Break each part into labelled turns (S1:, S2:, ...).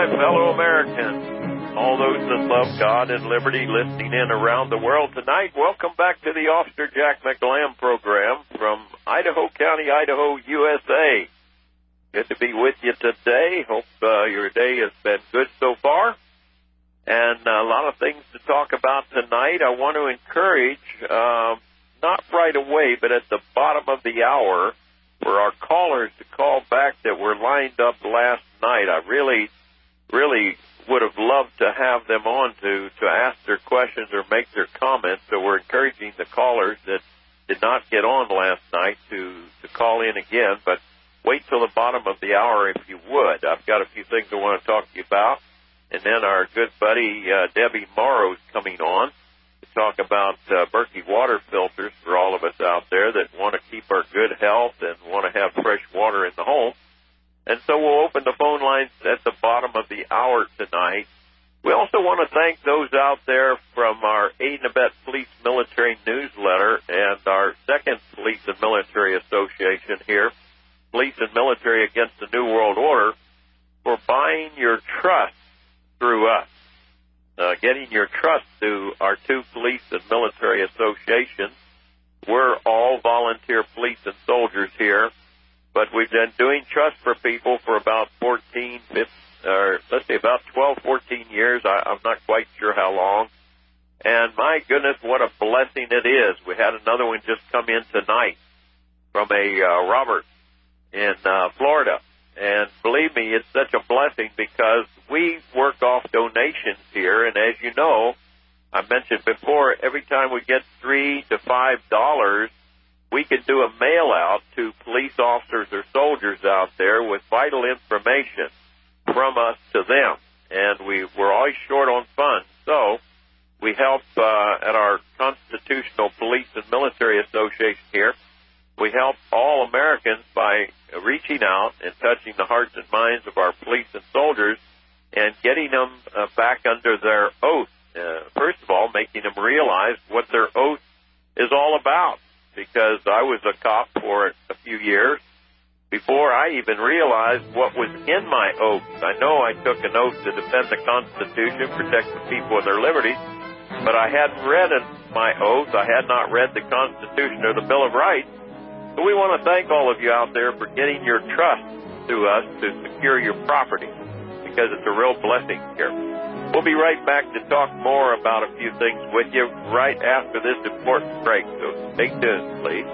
S1: my fellow Americans, all those that love God and liberty listening in around the world tonight. Welcome back to the Officer Jack McLam program from Idaho County, Idaho, USA. Good to be with you today. Hope your day has been good so far. And a lot of things to talk about tonight. I want to encourage, not right away, but at the bottom of the hour, for our callers to call back that were lined up last night. I really would have loved to have them on to ask their questions or make their comments. So we're encouraging the callers that did not get on last night to call in again. But wait till the bottom of the hour if you would. I've got a few things I want to talk to you about. And then our good buddy Debbie Morrow's coming on to talk about Berkey water filters for all of us out there that want to keep our good health and want to have fresh water in the home. And so we'll open the phone lines at the bottom of the hour tonight. We also want to thank those out there from our Aid and Abet Police Military Newsletter and our second Police and Military Association here, Police and Military Against the New World Order, for buying your trust through us, getting your trust through our two police and military associations. We're all volunteer police and soldiers here, but we've been doing trust for people for about 14 years. I'm not quite sure how long. And my goodness, what a blessing it is. We had another one just come in tonight from a Robert in Florida. And believe me, it's such a blessing because we work off donations here. And as you know, I mentioned before, every time we get $3 to $5, we can do a mail out to police officers or soldiers out there with vital information from us to them. And we're always short on funds. So we help at our Constitutional Police and Military Association here. We help all Americans by reaching out and touching the hearts and minds of our police and soldiers and getting them back under their oath. First of all, making them realize what their oath is all about, because I was a cop for a few years before I even realized what was in my oath. I know I took an oath to defend the Constitution, protect the people and their liberties, but I hadn't read my oath. I had not read the Constitution or the Bill of Rights. So we want to thank all of you out there for getting your trust through us to secure your property, because it's a real blessing here. We'll be right back to talk more about a few things with you right after this important break. So stay tuned, please.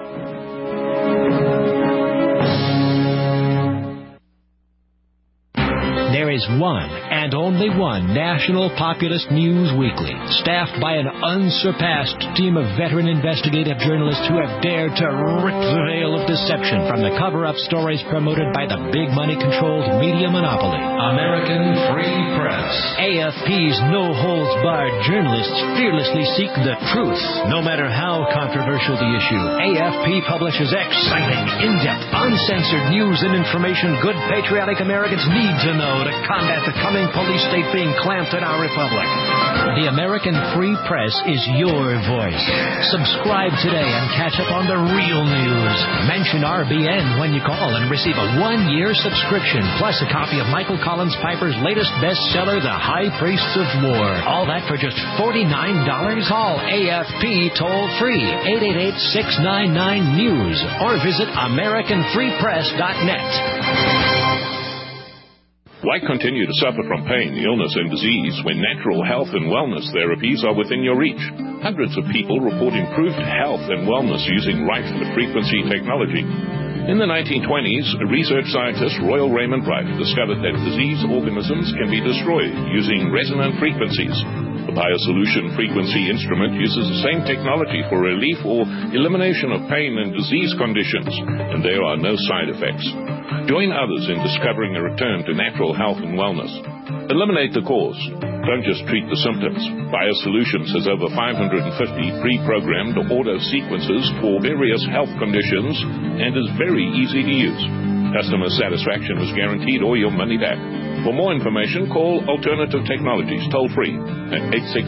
S2: There is one and only one National Populist News Weekly, staffed by an unsurpassed team of veteran investigative journalists who have dared to rip the veil of deception from the cover-up stories promoted by the big money-controlled media monopoly. American Free Press. AFP's no-holds-barred journalists fearlessly seek the truth, no matter how controversial the issue. AFP publishes exciting, in-depth, uncensored news and information good patriotic Americans need to know to combat the coming police state being clamped in our republic. The American Free Press is your voice. Subscribe today and catch up on the real news. Mention RBN when you call and receive a 1-year subscription, plus a copy of Michael Collins Piper's latest bestseller, The High Priests of War. All that for just $49. Call AFP toll-free, 888-699-NEWS, or visit AmericanFreePress.net.
S3: Why continue to suffer from pain, illness, and disease when natural health and wellness therapies are within your reach? Hundreds of people report improved health and wellness using Rife-frequency technology. In the 1920s, research scientist Royal Raymond Rife discovered that disease organisms can be destroyed using resonant frequencies. The BioSolution frequency instrument uses the same technology for relief or elimination of pain and disease conditions, and there are no side effects. Join others in discovering a return to natural health and wellness. Eliminate the cause. Don't just treat the symptoms. BioSolutions has over 550 pre-programmed auto sequences for various health conditions and is very easy to use. Customer satisfaction is guaranteed or your money back. For more information, call Alternative Technologies toll-free at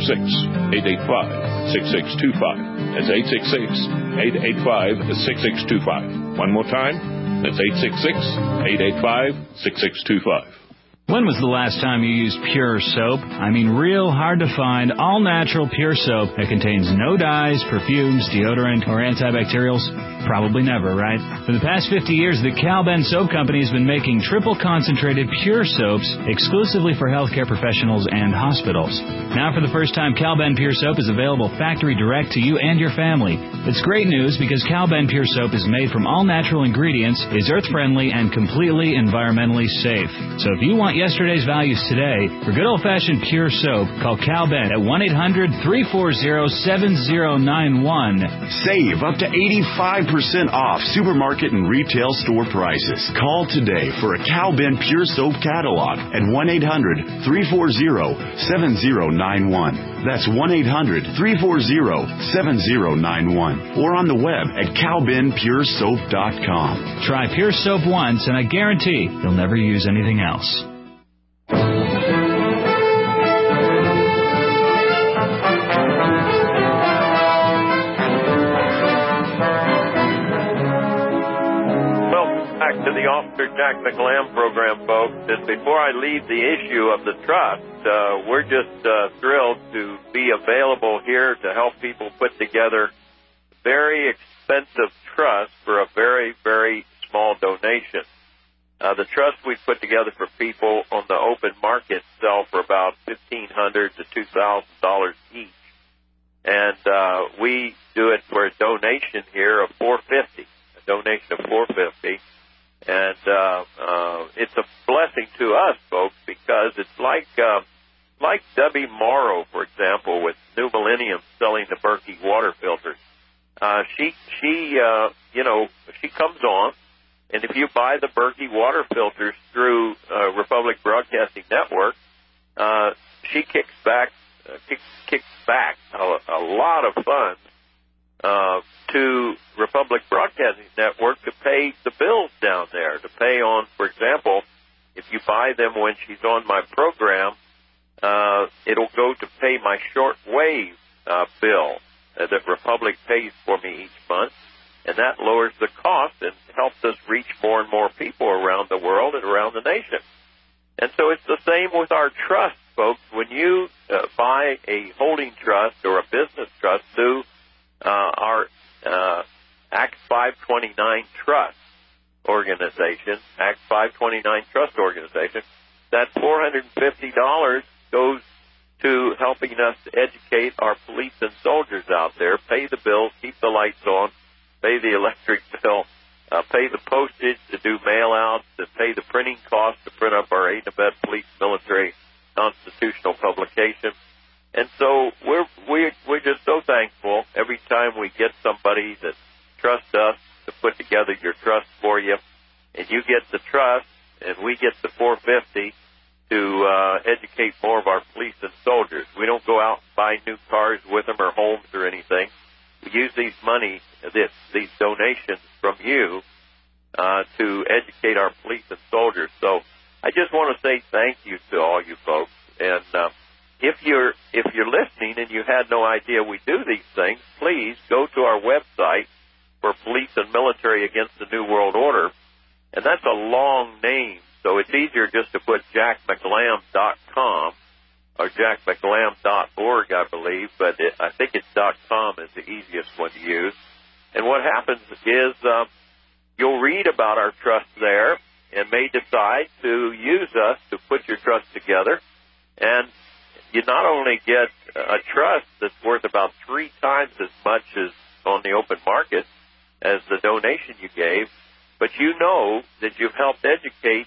S3: 866-885-6625. That's 866-885-6625. One more time, that's 866-885-6625.
S4: When was the last time you used Pure Soap? I mean, real hard to find, all-natural Pure Soap that contains no dyes, perfumes, deodorant, or antibacterials? Probably never, right? For the past 50 years, the Cal-Ben Soap Company has been making triple-concentrated Pure Soaps exclusively for healthcare professionals and hospitals. Now, for the first time, Cal-Ben Pure Soap is available factory direct to you and your family. It's great news because Cal-Ben Pure Soap is made from all-natural ingredients, is earth-friendly, and completely environmentally safe. So if you want yesterday's values today, for good old-fashioned Pure Soap, call Cal-Ben at 1-800-340-7091.
S5: Save up to 85% off supermarket and retail store prices. Call today for a Cal-Ben Pure Soap catalog at 1-800-340-7091. That's 1-800-340-7091. Or on the web at calbenpuresoap.com.
S4: Try Pure Soap once, and I guarantee you'll never use anything else.
S1: Back to the Officer Jack McLam program, folks. And before I leave the issue of the trust, we're just thrilled to be available here to help people put together very expensive trusts for a very, very small donation. The trust we put together for people on the open market sell for about $1,500 to $2,000 each. And we do it for a donation here of $450, a donation of $450. And it's a blessing to us, folks, because it's like Debbie Morrow, for example, with New Millennium selling the Berkey water filters. She comes on, and if you buy the Berkey water filters through Republic Broadcasting Network, she kicks back a lot of funds to Republic Broadcasting Network to pay the bills down there, to pay on, for example, if you buy them when she's on my program, it'll go to pay my shortwave bill that Republic pays for me each month, and that lowers the cost and helps us reach more and more people around the world and around the nation. And so it's the same with our trust, folks. When you buy a holding trust or a business trust through our Act 529 Trust Organization, Act 529 Trust Organization, that $450 goes to helping us to educate our police and soldiers out there, pay the bills, keep the lights on, pay the electric bill, pay the postage to do mail-outs, to pay the printing costs to print up our aid and abet police military constitutional publication. And so we're just so thankful every time we get somebody that trusts us to put together your trust for you, and you get the trust, and we get the $450 to educate more of our police and soldiers. We don't go out and buy new cars with them or homes or anything. We use these donations from you to educate our police and soldiers. So I just want to say thank you to all you folks. And if you're listening and you had no idea we do these things, please go to our website for Police and Military Against the New World Order, and that's a long name, so it's easier just to put jackmclam.com or jackmclam.org, I believe, but I think it's .com is the easiest one to use. And what happens is you'll read about our trust there and may decide to use us to put your trust together, and you not only get a trust that's worth about 3 times as much as on the open market as the donation you gave, but you know that you've helped educate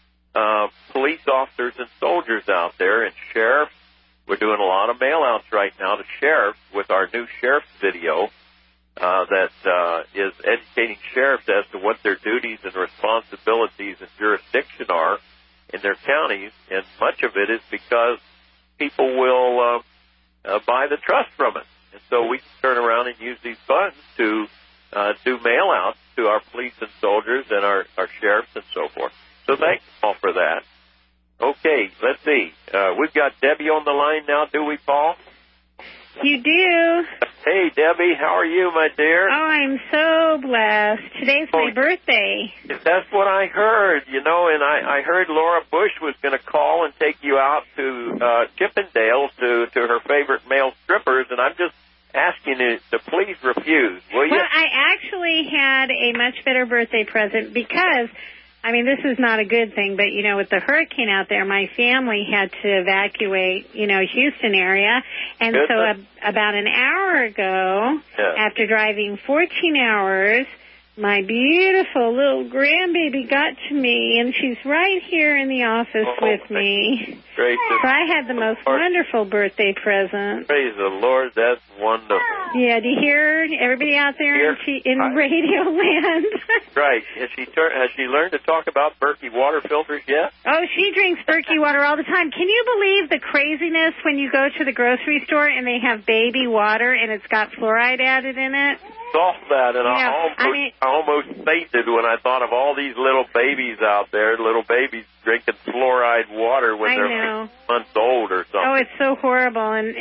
S1: police officers and soldiers out there, and sheriffs. We're doing a lot of mail-outs right now to sheriffs with our new sheriff's video that is educating sheriffs as to what their duties and responsibilities and jurisdiction are in their counties, and much of it is because people will buy the trust from us. And so we can turn around and use these funds to do mail-outs to our police and soldiers and our sheriffs and so forth. So thank you all for that. Okay, let's see. We've got Debbie on the line now, do we, Paul?
S6: You do.
S1: Hey, Debbie, how are you, my dear?
S6: Oh, I'm so blessed. Today's my birthday.
S1: That's what I heard, and I heard Laura Bush was going to call and take you out to Chippendales to her favorite male strippers, and I'm just asking you to please refuse, will you?
S6: Well, I actually had a much better birthday present because, this is not a good thing, but, with the hurricane out there, my family had to evacuate, Houston area. And so about an hour ago, after driving 14 hours, my beautiful little grandbaby got to me, and she's right here in the office with me.
S1: Great.
S6: So I had the most wonderful birthday present.
S1: Praise the Lord, that's wonderful.
S6: Yeah, do you hear everybody out there in Radio Land?
S1: Right. Has she learned to talk about Berkey water filters yet?
S6: Oh, she drinks Berkey water all the time. Can you believe the craziness when you go to the grocery store and they have baby water and it's got fluoride added in it?
S1: Saw that, and I almost fainted when I thought of all these little babies out there, little babies drinking fluoride water when they're 6 months old or something.
S6: Oh, it's so horrible, and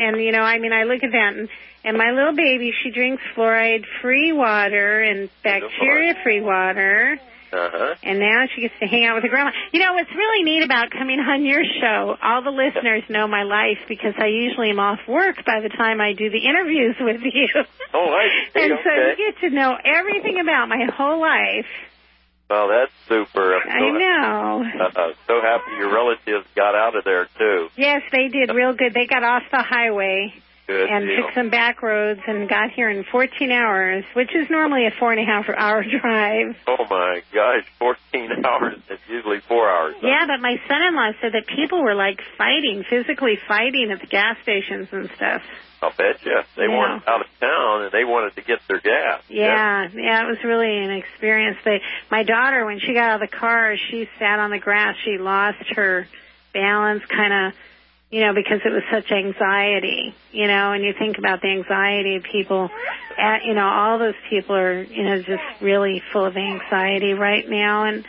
S6: I look at that, and my little baby, she drinks fluoride-free water and bacteria-free water. And now she gets to hang out with her grandma. What's really neat about coming on your show, all the listeners know my life because I usually am off work by the time I do the interviews with you.
S1: Oh, I see.
S6: And so you get to know everything about my whole life.
S1: Well, that's super.
S6: I know.
S1: So happy your relatives got out of there, too.
S6: Yes, they did real good. They got off the highway.
S1: Good
S6: and
S1: deal.
S6: took some back roads and got here in 14 hours, which is normally a 4.5-hour drive.
S1: Oh, my gosh, 14 hours. It's usually 4 hours.
S6: Yeah, but my son-in-law said that people were, physically fighting at the gas stations and stuff.
S1: I'll bet you. They wanted out of town, and they wanted to get their gas.
S6: Yeah, it was really an experience. My daughter, when she got out of the car, she sat on the grass. She lost her balance kind of, because it was such anxiety, and you think about the anxiety of people, all those people are, just really full of anxiety right now. And,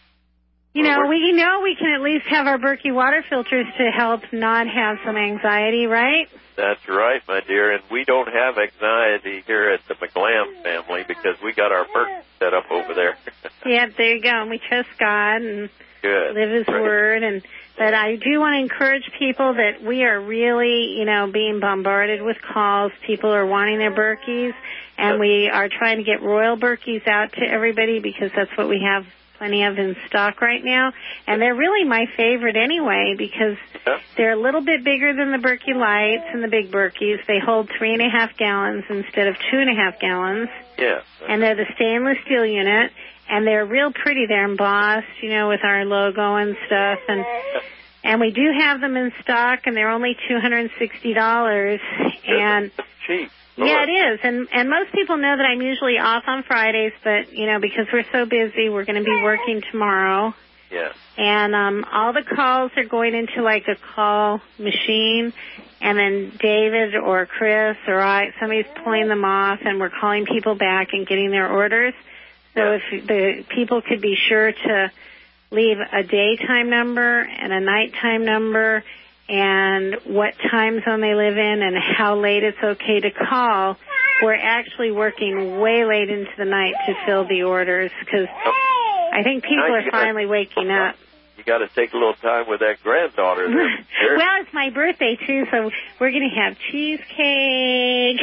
S6: we can at least have our Berkey water filters to help not have some anxiety, right?
S1: That's right, my dear. And we don't have anxiety here at the McLam family because we got our Berkey set up over there.
S6: Yeah, there you go. And we trust God and live His Word. But I do want to encourage people that we are really, being bombarded with calls. People are wanting their Berkeys, and we are trying to get Royal Berkeys out to everybody because that's what we have plenty of in stock right now. And they're really my favorite anyway because they're a little bit bigger than the Berkey Lights and the big Berkeys. They hold 3.5 gallons instead of 2.5 gallons.
S1: Yeah.
S6: And they're the stainless steel unit. And they're real pretty. They're embossed, with our logo and stuff. And we do have them in stock, and they're only $260. And
S1: that's cheap.
S6: Yeah, it is. And most people know that I'm usually off on Fridays, but, because we're so busy, we're going to be working tomorrow.
S1: Yeah.
S6: And all the calls are going into, a call machine, and then David or Chris or somebody's pulling them off, and we're calling people back and getting their orders. So if the people could be sure to leave a daytime number and a nighttime number and what time zone they live in and how late it's okay to call. We're actually working way late into the night to fill the orders because I think people are finally waking up.
S1: You got to take a little time with that granddaughter there.
S6: Well, it's my birthday, too, so we're going to have cheesecake.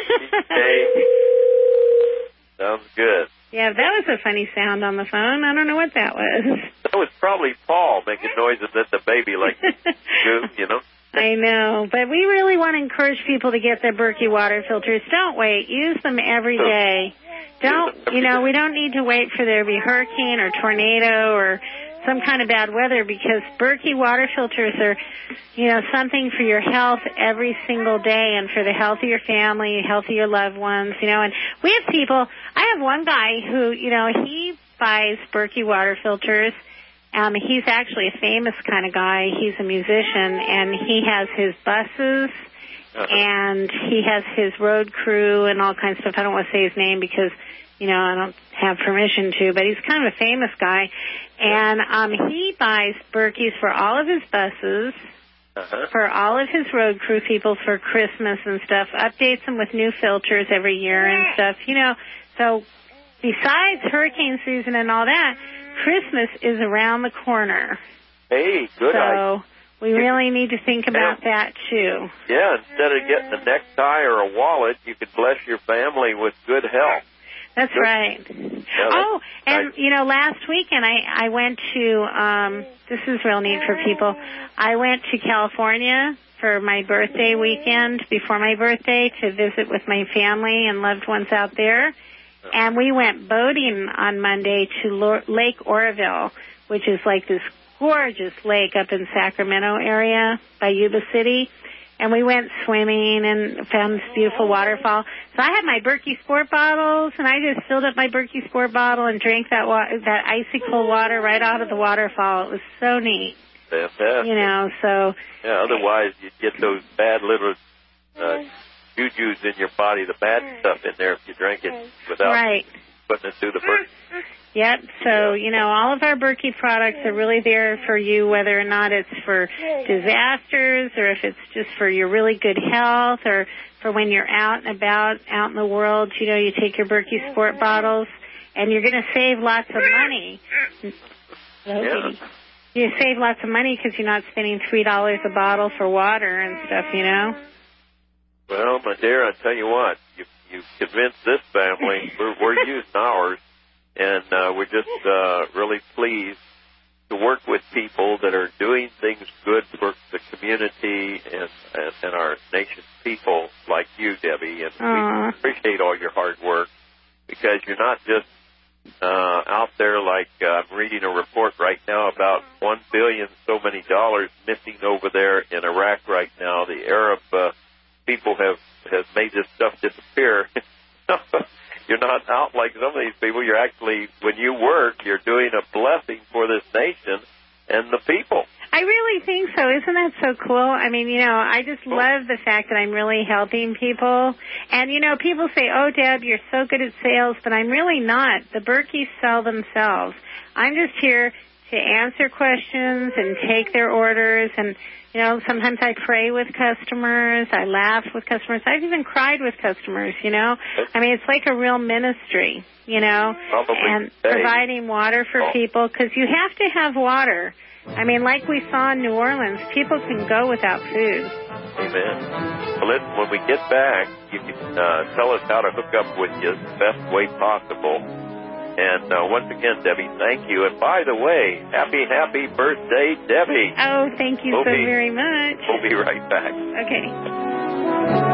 S1: Sounds good.
S6: Yeah, that was a funny sound on the phone. I don't know what that was.
S1: That was probably Paul making noises at the baby do,
S6: I know, but we really want to encourage people to get their Berkey water filters. Don't wait. Use them every day. We don't need to wait for there to be hurricane or tornado or some kind of bad weather because Berkey water filters are, something for your health every single day and for the health of your family, health of your loved ones, and we have people. I have one guy who, he buys Berkey water filters. He's actually a famous kind of guy. He's a musician, and he has his buses, and he has his road crew and all kinds of stuff. I don't want to say his name because, I don't have permission to, but he's kind of a famous guy. And he buys Berkeys for all of his buses, for all of his road crew people for Christmas and stuff, updates them with new filters every year and stuff, you know. So besides hurricane season and all that, Christmas is around the corner.
S1: Hey, good idea.
S6: So we really need to think about that, too.
S1: Yeah, instead of getting a necktie or a wallet, you could bless your family with good health.
S6: That's right. Yeah, and, you know, last weekend I went to, this is real neat for people, I went to California for my birthday weekend, before my birthday, to visit with my family and loved ones out there. And we went boating on Monday to Lake Oroville, which is like this gorgeous lake up in Sacramento area by Yuba City. And we went swimming and found this beautiful waterfall. So I had my Berkey Sport bottles, and I just filled up my Berkey Sport bottle and drank that icy cold water right out of the waterfall. It was so neat.
S1: Fantastic.
S6: You know, so...
S1: Yeah, otherwise you'd get those bad little juju's in your body, the bad stuff in there if you drank it without putting it through the Berkey.
S6: Yep. So, you know, all of our Berkey products are really there for you, whether or not it's for disasters or if it's just for your really good health or for when you're out and about, out in the world. You know, you take your Berkey Sport bottles and you're going to save lots of money.
S1: Yeah.
S6: You save lots of money because you're not spending $3 a bottle for water and stuff, you know.
S1: Well, my dear, I tell you what, you convinced this family. We're using ours. And we're just really pleased to work with people that are doing things good for the community and our nation's people like you, Debbie. And we appreciate all your hard work because you're not just out there like I'm reading a report right now about $1 billion so many dollars missing over there in Iraq right now. The Arab people have made this stuff disappear. You're not out like some of these people. You're actually, when you work, you're doing a blessing for this nation and the people.
S6: I really think so. Isn't that so cool? I mean, you know, I just love the fact that I'm really helping people. And, you know, people say, oh, Deb, you're so good at sales, but I'm really not. The Berkeys sell themselves. I'm just here to answer questions and take their orders. And, you know, sometimes I pray with customers. I laugh with customers. I've even cried with customers, you know. I mean, it's like a real ministry, you know, and providing water for people because you have to have water. I mean, like we saw in New Orleans, people can go without food.
S1: Amen. Well, listen, when we get back, you can tell us how to hook up with you the best way possible. And once again, Debbie, thank you. And by the way, happy birthday, Debbie.
S6: Oh, thank you so very much.
S1: We'll be right back.
S6: Okay.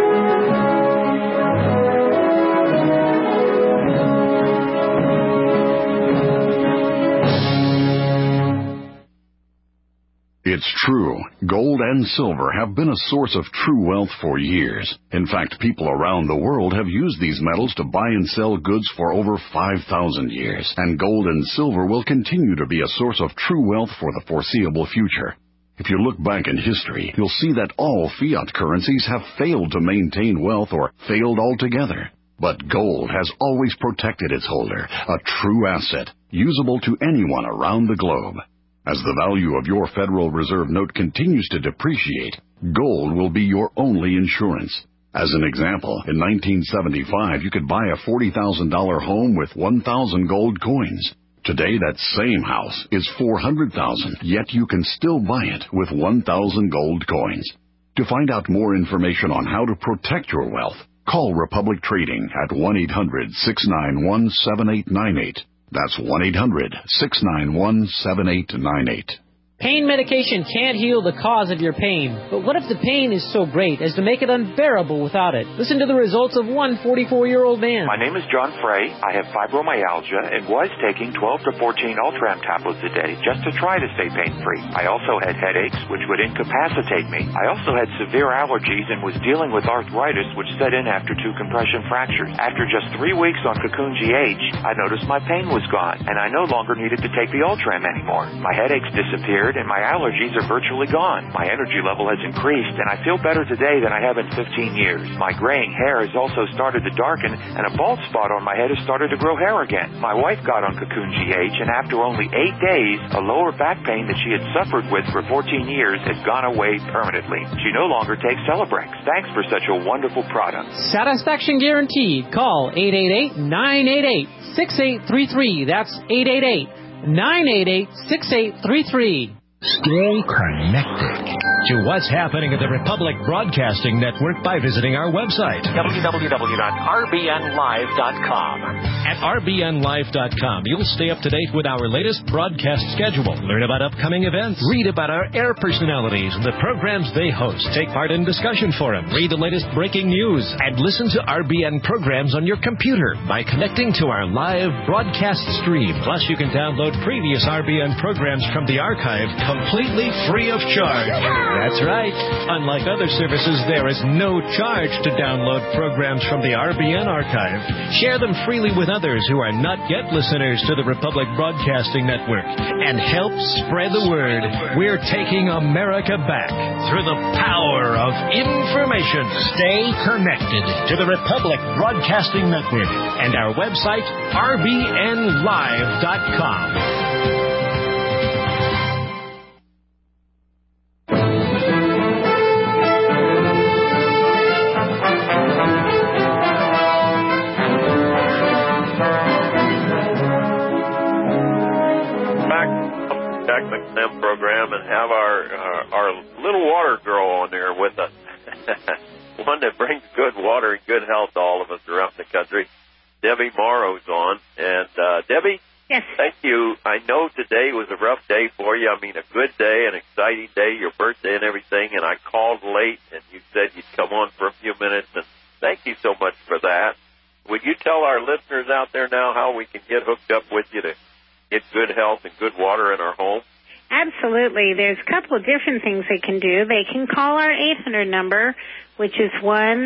S5: It's true. Gold and silver have been a source of true wealth for years. In fact, people around the world have used these metals to buy and sell goods for over 5,000 years. And gold and silver will continue to be a source of true wealth for the foreseeable future. If you look back in history, you'll see that all fiat currencies have failed to maintain wealth or failed altogether. But gold has always protected its holder, a true asset, usable to anyone around the globe. As the value of your Federal Reserve note continues to depreciate, gold will be your only insurance. As an example, in 1975, you could buy a $40,000 home with 1,000 gold coins. Today, that same house is $400,000, yet you can still buy it with 1,000 gold coins. To find out more information on how to protect your wealth, call Republic Trading at 1-800-691-7898. That's 1-800-691-7898.
S7: Pain medication can't heal the cause of your pain, but what if the pain is so great as to make it unbearable without it? Listen to the results of one 44-year-old man.
S8: My name is John Frey. I have fibromyalgia and was taking 12 to 14 Ultram tablets a day just to try to stay pain-free. I also had headaches, which would incapacitate me. I also had severe allergies and was dealing with arthritis, which set in after 2 compression fractures. After just 3 weeks on Cocoon GH, I noticed my pain was gone, and I no longer needed to take the Ultram anymore. My headaches disappeared, it, and my allergies are virtually gone. My energy level has increased, and I feel better today than I have in 15 years. My graying hair has also started to darken, and a bald spot on my head has started to grow hair again. My wife got on Cocoon GH, and after only 8 days, a lower back pain that she had suffered with for 14 years had gone away permanently. She no longer takes Celebrex. Thanks for such a wonderful product.
S7: Satisfaction guaranteed. Call 888-988-6833. That's 888-988-6833.
S2: Stay connected to what's happening at the Republic Broadcasting Network by visiting our website, www.rbnlive.com. At rbnlive.com, you'll stay up to date with our latest broadcast schedule, learn about upcoming events, read about our air personalities and the programs they host, take part in discussion forums, read the latest breaking news, and listen to RBN programs on your computer by connecting to our live broadcast stream. Plus, you can download previous RBN programs from the archive completely free of charge. That's right. Unlike other services, there is no charge to download programs from the RBN archive. Share them freely with others who are not yet listeners to the Republic Broadcasting Network and help spread the word. We're taking America back through the power of information. Stay connected to the Republic Broadcasting Network and our website, rbnlive.com.
S1: Program and have our little water girl on there with us. One that brings good water and good health to all of us around the country. Debbie Morrow's on. And Debbie,
S6: yes,
S1: thank you. I know today was a rough day for you. I mean, a good day, an exciting day, your birthday and everything. And I called late, and you said you'd come on for a few minutes. And thank you so much for that. Would you tell our listeners out there now how we can get hooked up with you to get good health and good water in our home?
S6: Absolutely. There's a couple of different things they can do. They can call our 800 number, which is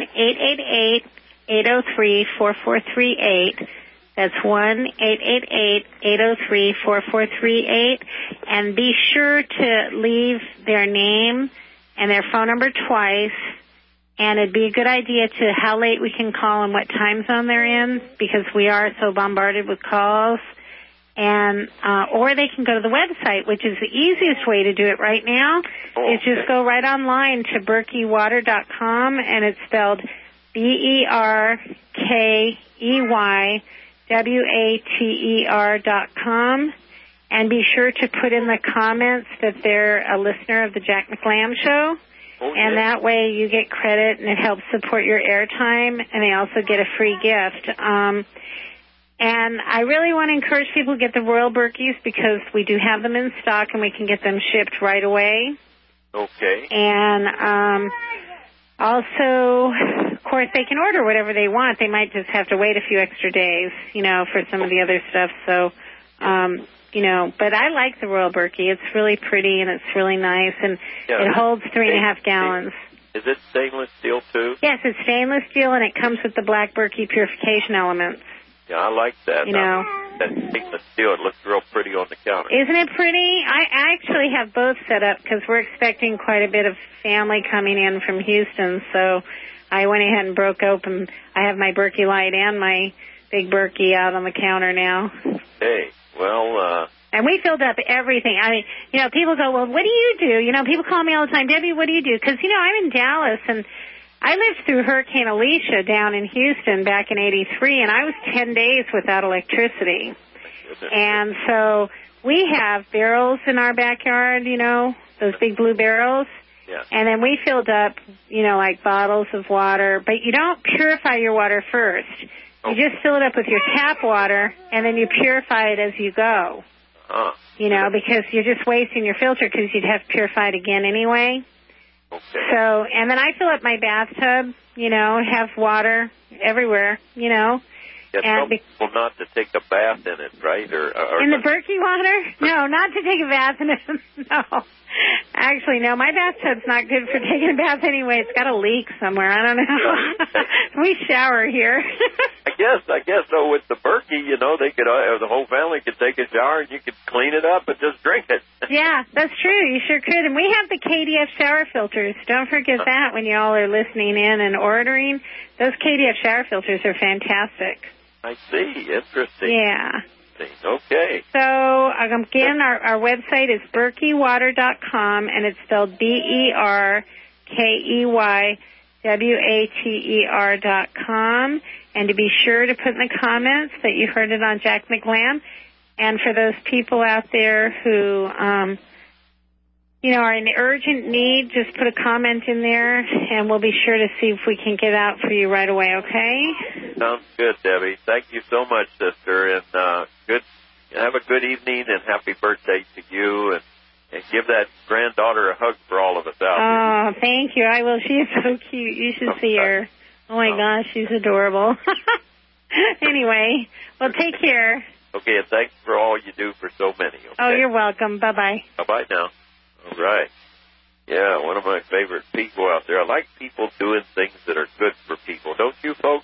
S6: 1-888-803-4438. That's 1-888-803-4438. And be sure to leave their name and their phone number twice. And it'd be a good idea to how late we can call and what time zone they're in, because we are so bombarded with calls. And or they can go to the website, which is the easiest way to do it right now. Is just go right online to berkeywater.com, and it's spelled BERKEYWATER.com. And be sure to put in the comments that they're a listener of the Jack McLam Show. And that way you get credit, and it helps support your airtime, and they also get a free gift. And I really want to encourage people to get the Royal Berkeys, because we do have them in stock and we can get them shipped right away.
S1: Okay.
S6: And also, of course, they can order whatever they want. They might just have to wait a few extra days, for some of the other stuff. So, but I like the Royal Berkey. It's really pretty and it's really nice, and it holds 3.5 gallons.
S1: Is it stainless steel, too?
S6: Yes, it's stainless steel, and it comes with the Black Berkey purification elements.
S1: Yeah, I like that. That stainless steel, it looks real pretty on the counter.
S6: Isn't it pretty? I actually have both set up because we're expecting quite a bit of family coming in from Houston. So I went ahead and broke open. I have my Berkey Light and my big Berkey out on the counter now.
S1: Hey, well...
S6: And we filled up everything. I mean, people go, well, what do you do? People call me all the time, Debbie, what do you do? Because, I'm in Dallas, and I lived through Hurricane Alicia down in Houston back in '83, and I was 10 days without electricity. And so we have barrels in our backyard, those big blue barrels.
S1: Yeah.
S6: And then we filled up, like bottles of water. But you don't purify your water first. You just fill it up with your tap water, and then you purify it as you go. Because you're just wasting your filter, because you'd have to purify it again anyway.
S1: Okay.
S6: So, and then I fill up my bathtub, have water everywhere,
S1: Yeah, tell people not to take a bath in it, right? Or
S6: in the Berkey water? No, not to take a bath in it. No. Actually, no, my bathtub's not good for taking a bath anyway. It's got a leak somewhere. I don't know. We shower here.
S1: I guess though with the Berkey, they could the whole family could take a shower and you could clean it up and just drink it.
S6: Yeah, that's true. You sure could. And we have the KDF shower filters. Don't forget that when y'all are listening in and ordering. Those KDF shower filters are fantastic.
S1: I see. Interesting.
S6: Yeah.
S1: Okay.
S6: So, again, our website is BerkeyWater.com, and it's spelled BerkeyWater.com. And to be sure to put in the comments that you heard it on Jack McLam. And for those people out there who, are in urgent need, just put a comment in there, and we'll be sure to see if we can get out for you right away, okay?
S1: Sounds good, Debbie. Thank you so much, sister, and have a good evening, and happy birthday to you, and give that granddaughter a hug for all of us out
S6: here. Oh, thank you. I will. She is so cute. You should see her. Oh, my gosh, she's adorable. Anyway, well, take care.
S1: Okay, and thanks for all you do for so many. Okay?
S6: Oh, you're welcome. Bye-bye.
S1: Bye-bye now. All right. Yeah, one of my favorite people out there. I like people doing things that are good for people. Don't you, folks?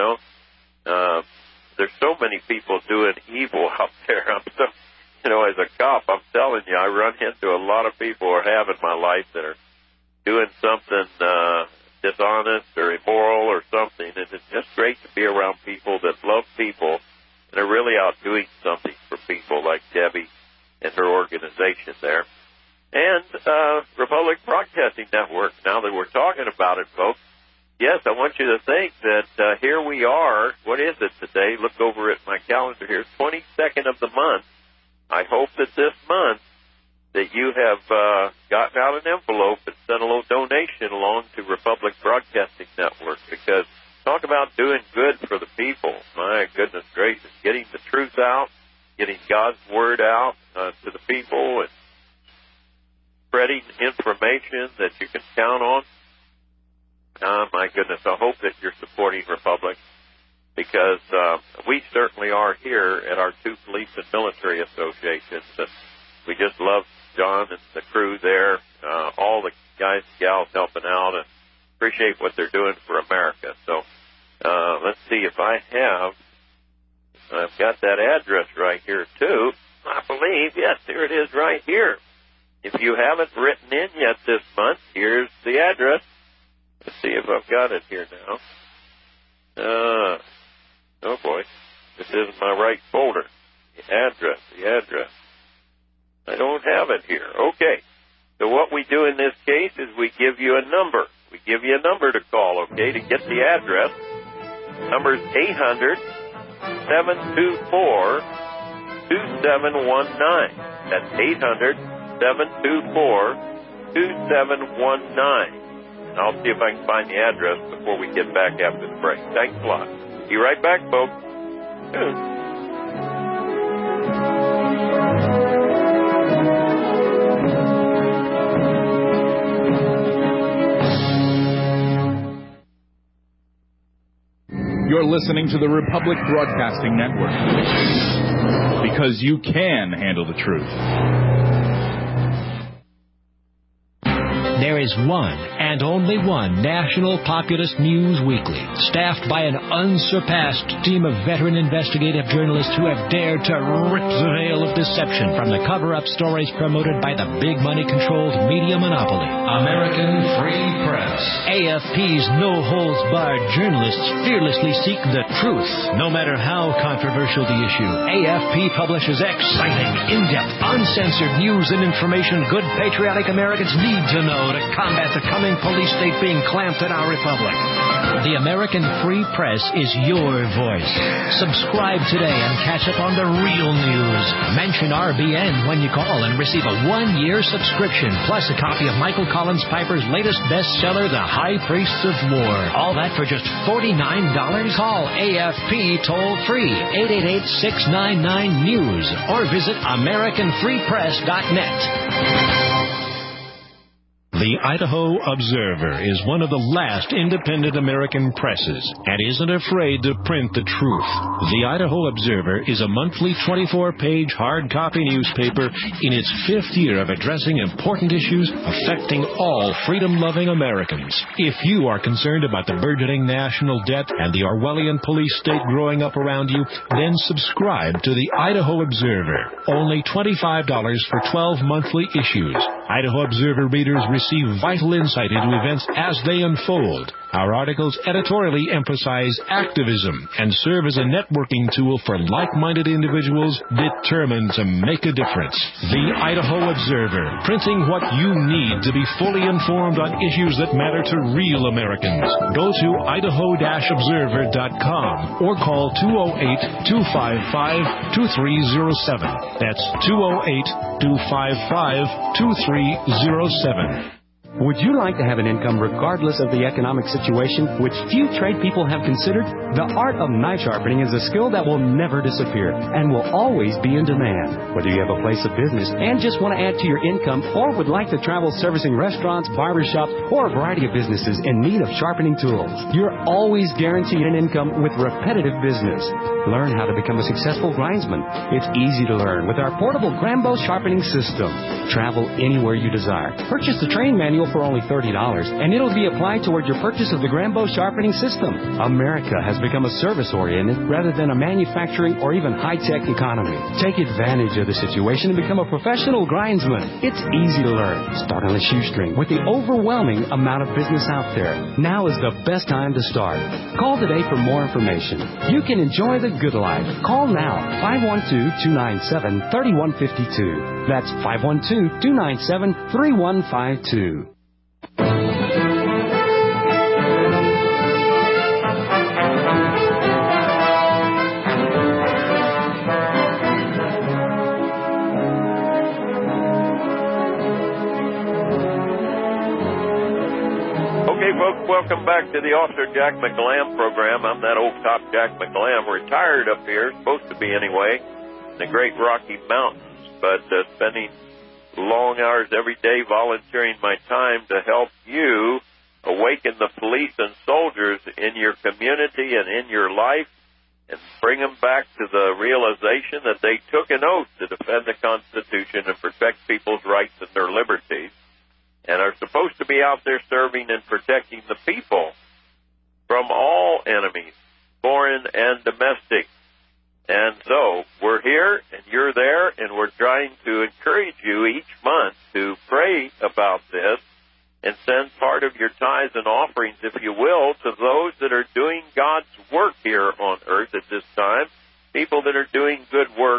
S1: There's so many people doing evil out there. I'm so, as a cop, I'm telling you, I run into a lot of people or have in my life that are doing something dishonest or immoral or something. And it's just great to be around people that love people and are really out doing something for people like Debbie and her organization there. And Republic Broadcasting Network, now that we're talking about it, folks, yes, I want you to think that here we are. What is it today? Look over at my calendar here. 22nd of the month. I hope that this month that you have gotten out an envelope and sent a little donation along to Republic Broadcasting Network, because talk about doing good for the people. My goodness gracious, getting the truth out, getting God's word out to the people, and spreading information that you can count on. My goodness, I hope that you're supporting Republic, because we certainly are here at our two police and military associations. And we just love John and the crew there, all the guys and gals helping out, and appreciate what they're doing for America. So let's see if I've got that address right here, too. I believe, yes, here it is right here. If you haven't written in yet this month, here's the address. Let's see if I've got it here now. Oh, boy. This isn't my right folder. The address. I don't have it here. Okay. So what we do in this case is we give you a number. We give you a number to call, okay, to get the address. Number's 800-724-2719. That's 800-724-2719. I'll see if I can find the address before we get back after the break. Thanks a lot. Be right back, folks.
S9: You're listening to the Republic Broadcasting Network, because you can handle the truth.
S2: There is one and only one national populist news weekly, staffed by an unsurpassed team of veteran investigative journalists who have dared to rip the veil of deception from the cover-up stories promoted by the big money-controlled media monopoly, American Free Press. AFP's no-holds-barred journalists fearlessly seek the truth, no matter how controversial the issue. AFP publishes exciting, in-depth, uncensored news and information good patriotic Americans need to know to combat the coming police state being clamped in our republic. The American Free Press is your voice. Subscribe today and catch up on the real news. Mention RBN when you call and receive a 1-year subscription, plus a copy of Michael Collins Piper's latest bestseller, The High Priests of War. All that for just $49. Call AFP toll-free, 888-699-NEWS, or visit AmericanFreePress.net. The Idaho Observer is one of the last independent American presses and isn't afraid to print the truth. The Idaho Observer is a monthly 24-page hard copy newspaper in its 5th year of addressing important issues affecting all freedom-loving Americans. If you are concerned about the burgeoning national debt and the Orwellian police state growing up around you, then subscribe to the Idaho Observer. Only $25 for 12 monthly issues. Idaho Observer readers receive vital insight into events as they unfold. Our articles editorially emphasize activism and serve as a networking tool for like-minded individuals determined to make a difference. The Idaho Observer, printing what you need to be fully informed on issues that matter to real Americans. Go to idaho-observer.com or call 208-255-2307. That's 208-255-2307.
S10: Would you like to have an income regardless of the economic situation, which few trade people have considered? The art of knife sharpening is a skill that will never disappear and will always be in demand. Whether you have a place of business and just want to add to your income or would like to travel servicing restaurants, barbershops, or a variety of businesses in need of sharpening tools, you're always guaranteed an income with repetitive business. Learn how to become a successful grindsman. It's easy to learn with our portable Grambo sharpening system. Travel anywhere you desire. Purchase the train manual for only $30, and it'll be applied toward your purchase of the Grambo sharpening system. America has become a service-oriented rather than a manufacturing or even high-tech economy. Take advantage of the situation and become a professional grindsman. It's easy to learn. Start on a shoestring with the overwhelming amount of business out there. Now is the best time to start. Call today for more information. You can enjoy the good life. Call now, 512-297-3152. That's 512-297-3152.
S1: Folks, welcome back to the Officer Jack McGlam program. I'm that old cop Jack McGlam, retired up here, supposed to be anyway, in the Great Rocky Mountains, but spending long hours every day volunteering my time to help you awaken the police and soldiers in your community and in your life and bring them back to the realization that they took an oath to defend the Constitution and protect people's rights and their liberties, and are supposed to be out there serving and protecting the people from all enemies, foreign and domestic. And so we're here, and you're there, and we're trying to encourage you each month to pray about this and send part of your tithes and offerings, if you will, to those that are doing God's work here on earth at this time, people that are doing good work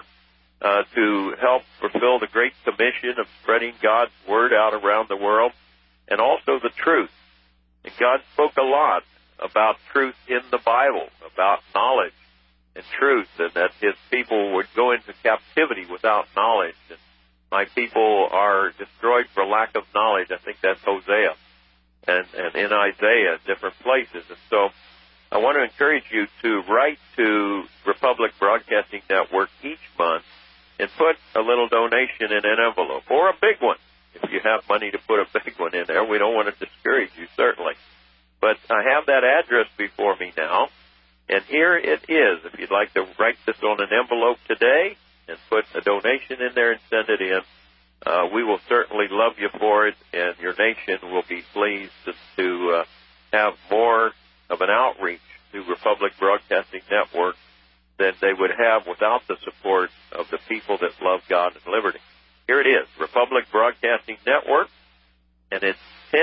S1: to help fulfill the Great Commission of spreading God's Word out around the world, and also the truth. And God spoke a lot about truth in the Bible, about knowledge and truth, and that His people would go into captivity without knowledge. And my people are destroyed for lack of knowledge. I think that's Hosea and in Isaiah, different places. And so I want to encourage you to write to Republic Broadcasting Network each month and put a little donation in an envelope, or a big one. If you have money to put a big one in there, we don't want to discourage you, certainly. But I have that address before me now, and here it is. If you'd like to write this on an envelope today and put a donation in there and send it in, we will certainly love you for it, and your nation will be pleased to have more of an outreach to Republic Broadcasting Network than they would have without the support of the people that love God and liberty. Here it is, Republic Broadcasting Network, and it's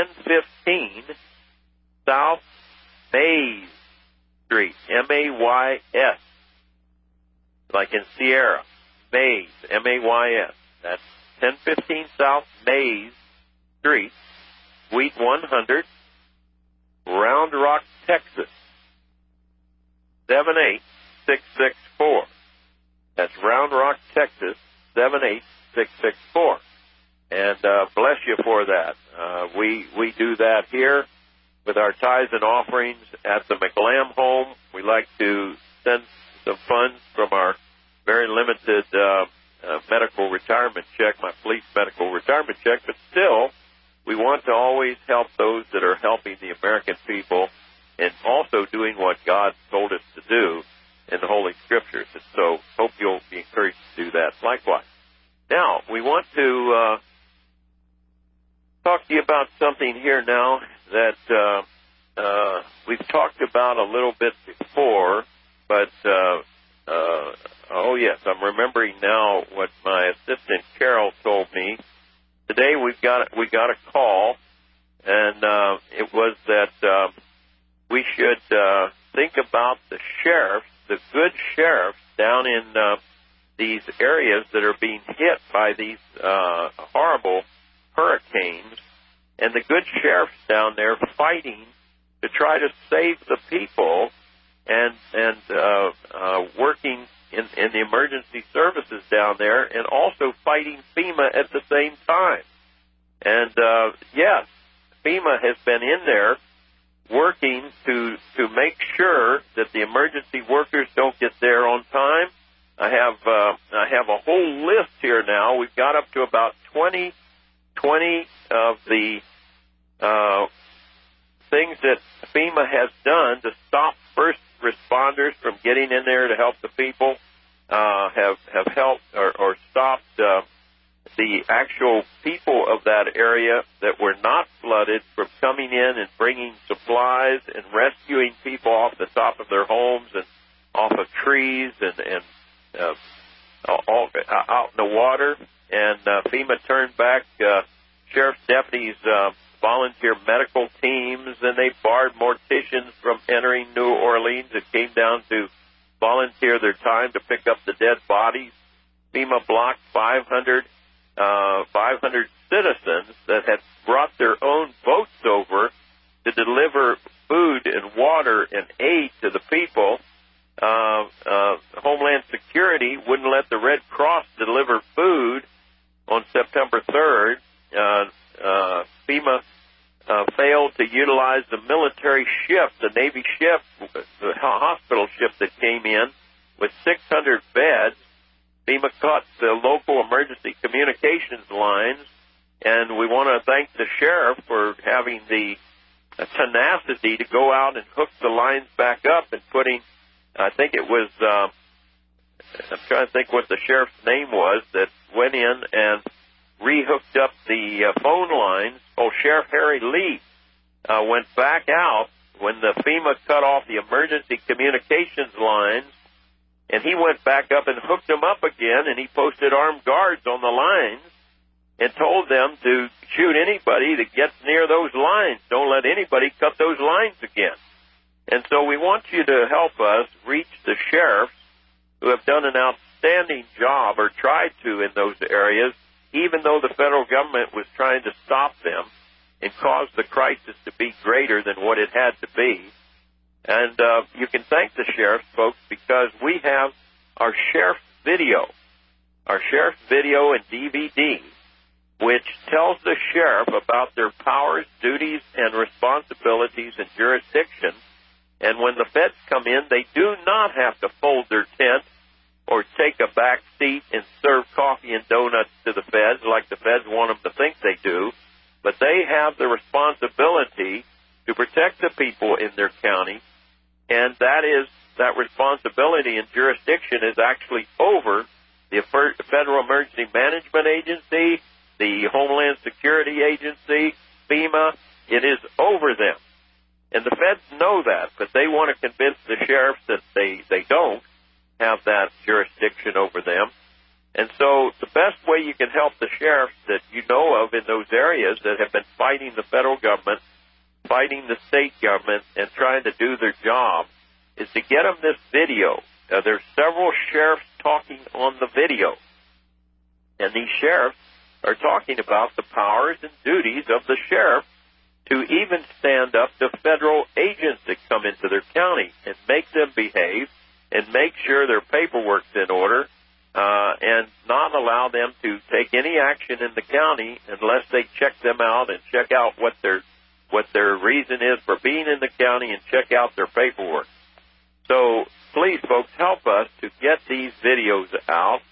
S1: 1015 South Mays Street, M-A-Y-S, like in Sierra, Mays, M-A-Y-S. That's 1015 South Mays Street, Suite 100, Round Rock, Texas, 78664. That's Round Rock, Texas, 78664. And bless you for that. We do that here with our tithes and offerings at the McGlam home. We like to send some funds from our very limited medical retirement check, my police medical retirement check, but still we want to always help those that are helping the American people and also doing what God told us to do in the Holy Scriptures. And so hope you'll be encouraged to do that likewise. Now, we want to talk to you about something here now that we've talked about a little bit before, but oh yes, I'm remembering now what my assistant Carol told me. Today we got a call, and it was that we should think about the sheriffs, the good sheriffs down in these areas that are being hit by these horrible hurricanes, and the good sheriffs down there fighting to try to save the people and working in the emergency services down there, and also fighting FEMA at the same time. And yes, FEMA has been in there working to make sure that the emergency workers don't get there on time. I have a whole list here now. We've got up to about 20 of the things that FEMA has done to stop first responders from getting in there to help the people, have helped or stopped the actual people of that area that were not flooded from coming in and bringing supplies and rescuing people off the top of their homes and off of trees and all out in the water. And FEMA turned back sheriff's deputies, volunteer medical teams, and they barred morticians from entering New Orleans. It came down to volunteer their time to pick up the dead bodies. FEMA blocked 500 citizens that had brought their own boats over to deliver food and water and aid to the people. Homeland Security wouldn't let the Red Cross deliver food on September 3rd. FEMA failed to utilize the military ship, the Navy ship, the hospital ship that came in with 600 beds. FEMA cut the local emergency communications lines, and we want to thank the sheriff for having the tenacity to go out and hook the lines back up and putting, I think it was, I'm trying to think what the sheriff's name was, that went in and rehooked up the phone lines. Oh, Sheriff Harry Lee went back out when the FEMA cut off the emergency communications lines, and he went back up and hooked them up again, and he posted armed guards on the lines and told them to shoot anybody that gets near those lines. Don't let anybody cut those lines again. And so we want you to help us reach the sheriffs who have done an outstanding job, or tried to, in those areas, even though the federal government was trying to stop them and cause the crisis to be greater than what it had to be. And you can thank the sheriffs, folks, because we have our sheriff's video and DVD, which tells the sheriff about their powers, duties, and responsibilities and jurisdiction. And when the feds come in, they do not have to fold their tent or take a back seat and serve coffee and donuts to the feds like the feds want them to think they do. But they have the responsibility to protect the people in their county, and that responsibility and jurisdiction is actually over the Federal Emergency Management Agency, the Homeland Security Agency, FEMA. It is over them. And the feds know that, but they want to convince the sheriffs that they don't have that jurisdiction over them. And so the best way you can help the sheriffs that you know of in those areas that have been fighting the federal government, fighting the state government, and trying to do their job is to get them this video. There's several sheriffs talking on the video. And these sheriffs are talking about the powers and duties of the sheriff to even stand up to federal agents that come into their county and make them behave and make sure their paperwork's in order, and not allow them to take any action in the county unless they check them out and check out what their reason is for being in the county and check out their paperwork. So please, folks, help us to get these videos out.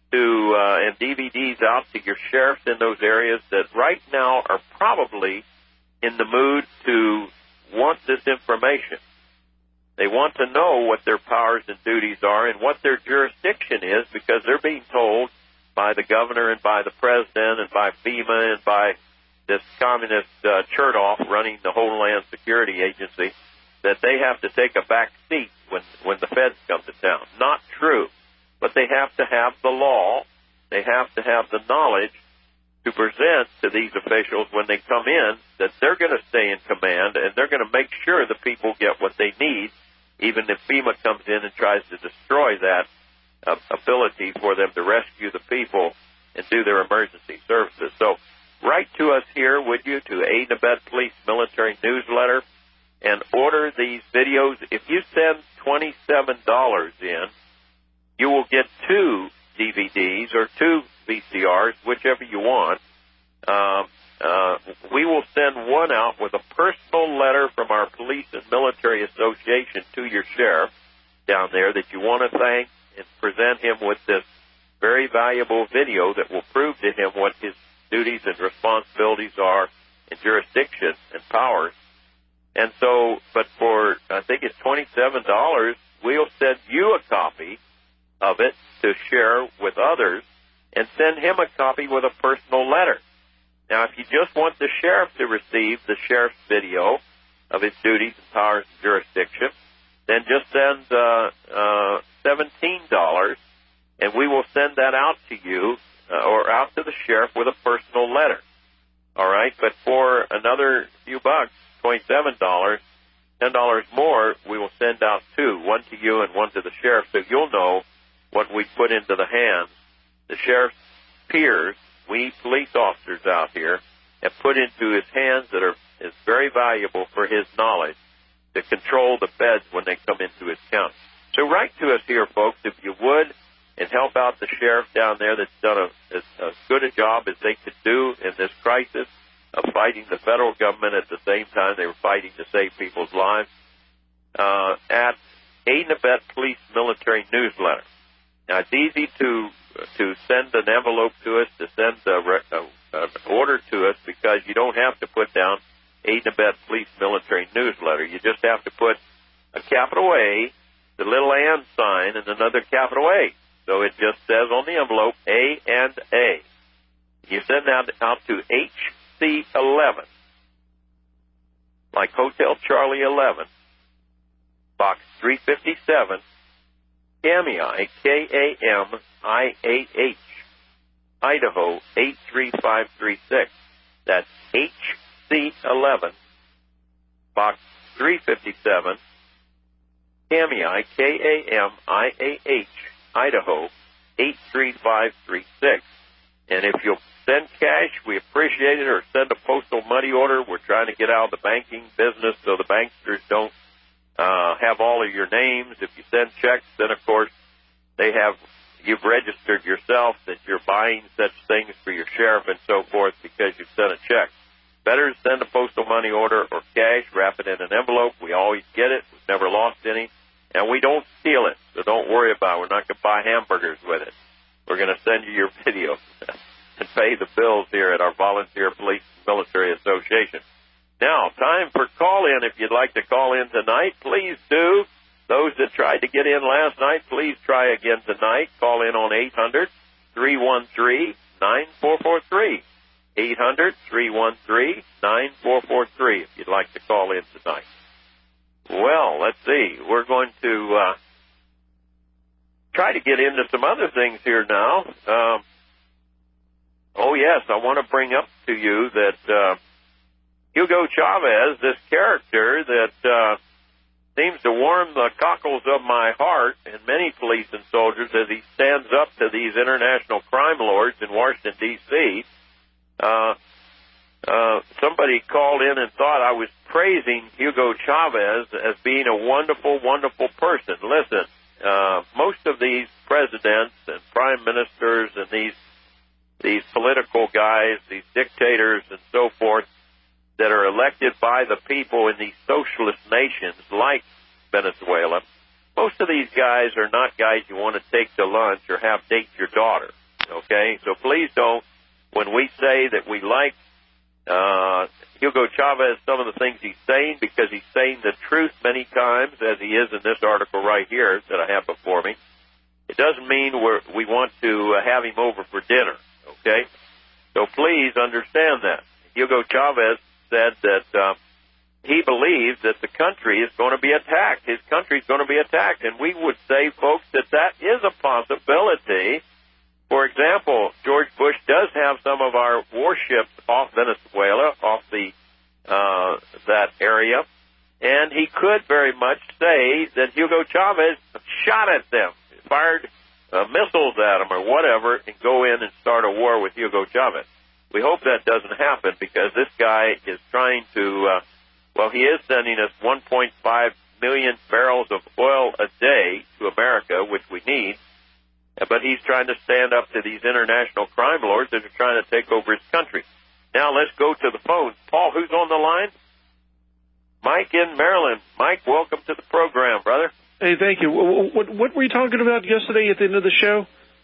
S1: and DVDs out to your sheriffs in those areas that right now are probably in the mood to want this information. They want to know what their powers and duties are and what their jurisdiction is, because they're being told by the governor and by the president and by FEMA and by this communist Chertoff running the Homeland Security Agency that they have to take a back seat when the feds come to town. Not true. But they have to have the law. They have to have the knowledge to present to these officials when they come in that they're going to stay in command and they're going to make sure the people get what they need, even if FEMA comes in and tries to destroy that ability for them to rescue the people and do their emergency services. So write to us here, would you, to Aid and Abet Police Military Newsletter, and order these videos. If you send $27 in, you will get 2 DVDs or 2 VCRs, whichever you want. We will send one out with a personal letter from our Police and Military Association to your sheriff down there that you want to thank and present him with this very valuable video that will prove to him what his duties and responsibilities are in jurisdiction and powers. And so, but for, I think it's $27, we'll send you a copy of it to share with others and send him a copy with a personal letter. Now, if you just want the sheriff to receive the sheriff's video of his duties and powers and jurisdiction, then just send $17, and we will send that out to you or out to the sheriff with a personal letter. All right? But for another few bucks, $27, $10 more, we will send out 2, one to you and one to the sheriff, so you'll know what we put into the hands. The sheriff's peers, we police officers out here, have put into his hands that is very valuable for his knowledge to control the feds when they come into his county. So write to us here, folks, if you would, and help out the sheriff down there that's done as good a job as they could do in this crisis of fighting the federal government at the same time they were fighting to save people's lives, at Aid and Abet Police Military Newsletter. Now, it's easy to send an envelope to us, to send an order to us, because you don't have to put down Aid and Abet Police Military Newsletter. You just have to put a capital A, the little and sign, and another capital A. So it just says on the envelope, A and A. You send that out to HC11, like Hotel Charlie 11, Box 357, Kamiah, K-A-M-I-A-H, Idaho 83536. That's HC11, Box 357, Kamiah, K-A-M-I-A-H, Idaho 83536. And if you'll send cash, we appreciate it, or send a postal money order. We're trying to get out of the banking business so the banksters don't have all of your names. If you send checks, then, of course, you've registered yourself that you're buying such things for your sheriff and so forth because you've sent a check. Better to send a postal money order or cash, wrap it in an envelope. We always get it. We've never lost any. And we don't steal it, so don't worry about it. We're not going to buy hamburgers with it. We're going to send you your video and pay the bills here at our Volunteer Police Military Association. Now, time for call-in. If you'd like to call in tonight, please do. Those that tried to get in last night, please try again tonight. Call in on 800-313-9443. 800-313-9443 if you'd like to call in tonight. Well, let's see. We're going to try to get into some other things here now. Oh, yes, I want to bring up to you that Hugo Chavez, this character that seems to warm the cockles of my heart and many police and soldiers as he stands up to these international crime lords in Washington, D.C., somebody called in and thought I was praising Hugo Chavez as being a wonderful, wonderful person. Listen, most of these presidents and prime ministers and these political guys, these dictators and so forth that are elected by the people in these socialist nations like Venezuela, most of these guys are not guys you want to take to lunch or have date your daughter. okay? So please don't, when we say that we like Hugo Chavez, some of the things he's saying, because he's saying the truth many times, as he is in this article right here that I have before me, it doesn't mean we want to have him over for dinner, okay? So please understand that. Hugo Chavez said that he believes that the country is going to be attacked. His country is going to be attacked. And we would say, folks, that is a possibility. For example, George Bush does have some of our warships off Venezuela, off that area, and he could very much say that Hugo Chavez shot at them, fired missiles at them or whatever, and go in and start a war with Hugo Chavez. We hope that doesn't happen, because this guy is trying to, he is sending us 1.5 million barrels of oil a day to America, which we need, but he's trying to stand up to these international crime lords that are trying to take over his country. Now let's go to the phone. Paul, who's on the line? Mike in Maryland. Mike, welcome to the program, brother.
S11: Hey, thank you. What were you talking about yesterday at the end of the show?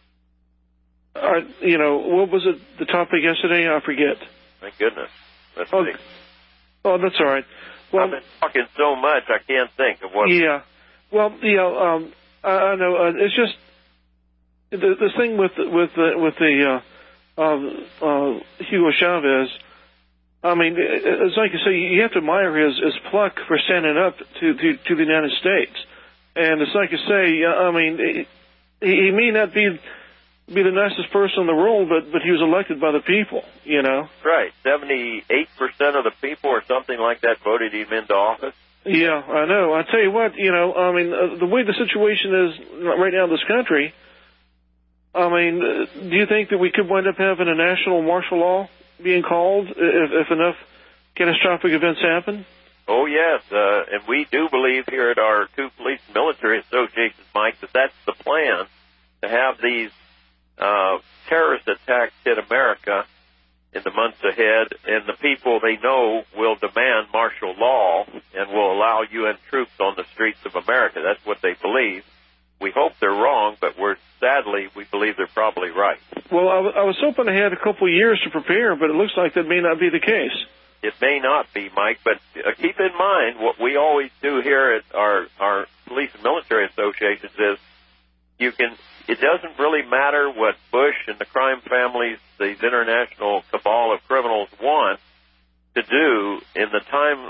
S11: What was it, the topic yesterday? I forget.
S1: My goodness. Let's see.
S11: Oh, that's all right. Well,
S1: I've been talking so much, I can't think of what.
S11: Yeah. Well, I know. It's just the thing with the Hugo Chavez. I mean, it's like you say, you have to admire his pluck for standing up to the United States. And it's like you say, I mean, he may not be the nicest person in the world, but he was elected by the people, you know.
S1: Right. 78% of the people or something like that voted him into office.
S11: Yeah, I know. I tell you what, I mean, the way the situation is right now in this country, I mean, do you think that we could wind up having a national martial law being called if enough catastrophic events happen?
S1: Oh, yes, and we do believe here at our two police and military associations, Mike, that that's the plan, to have these terrorist attacks hit America in the months ahead, and the people they know will demand martial law and will allow UN troops on the streets of America. That's what they believe. We hope they're wrong, but sadly, we believe they're probably right.
S11: Well, I was hoping I had a couple of years to prepare, but it looks like that may not be the case.
S1: It may not be, Mike, but keep in mind what we always do here at our police and military associations is it doesn't really matter what Bush and the crime families, these international cabal of criminals want to do in the times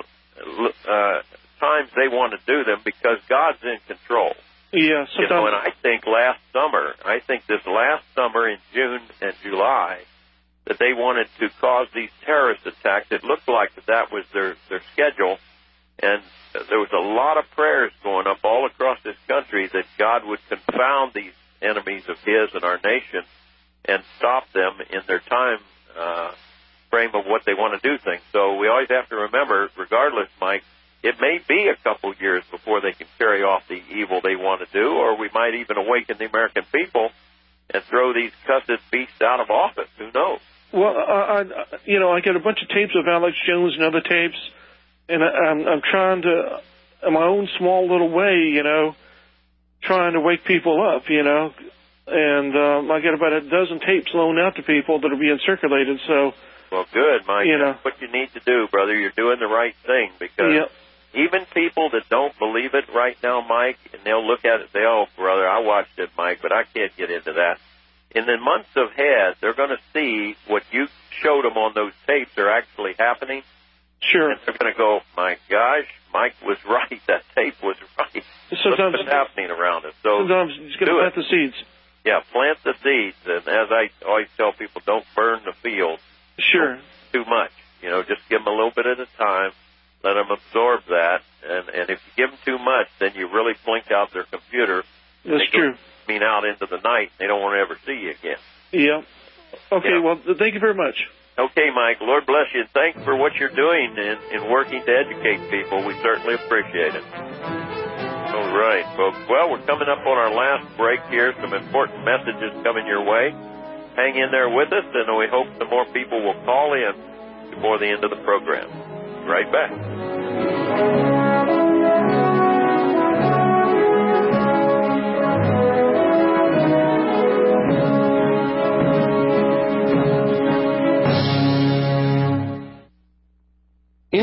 S1: they want to do them, because God's in control.
S11: Yeah, sometimes.
S1: And I think this last summer in June and July, that they wanted to cause these terrorist attacks. It looked like that was their schedule, and there was a lot of prayers going up all across this country that God would confound these enemies of His and our nation and stop them in their time frame of what they want to do things. So we always have to remember, regardless, Mike, it may be a couple years before they can carry off the evil they want to do, or we might even awaken the American people and throw these cussed beasts out of office. Who knows?
S11: Well, I got a bunch of tapes of Alex Jones and other tapes, and I'm trying to, in my own small little way, trying to wake people up, and I got about a dozen tapes loaned out to people that are being circulated. So,
S1: well, good, Mike. That's what you need to do, brother. You're doing the right thing, because even people that don't believe it right now, Mike, and they'll look at it and say, "Oh, brother, I watched it, Mike, but I can't get into that." In the months ahead, they're going to see what you showed them on those tapes are actually happening.
S11: Sure.
S1: And they're going to go, "My gosh, Mike was right. That tape was right."
S11: Sometimes
S1: what's happening around us. So
S11: sometimes you just got to plant the seeds.
S1: Yeah, plant the seeds. And as I always tell people, don't burn the field.
S11: Sure.
S1: Too much. Just give them a little bit at a time. Let them absorb that. And if you give them too much, then you really blink out their computer.
S11: That's true.
S1: Out into the night. They don't want to ever see you again.
S11: Yeah. Okay, well, thank you very much.
S1: Okay, Mike. Lord bless you. Thanks for what you're doing in working to educate people. We certainly appreciate it. All right, folks. Well, we're coming up on our last break here. Some important messages coming your way. Hang in there with us, and we hope some more people will call in before the end of the program. Right back.